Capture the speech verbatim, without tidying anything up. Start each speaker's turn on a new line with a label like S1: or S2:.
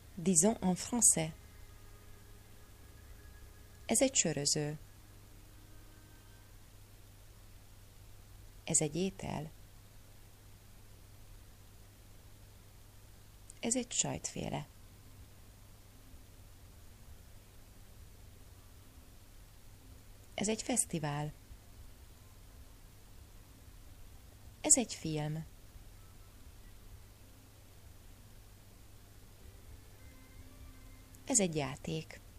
S1: Disons en français. Ez egy söröző. Ez egy étel. Ez egy sajtféle. Ez egy fesztivál. Ez egy film. Ez egy játék.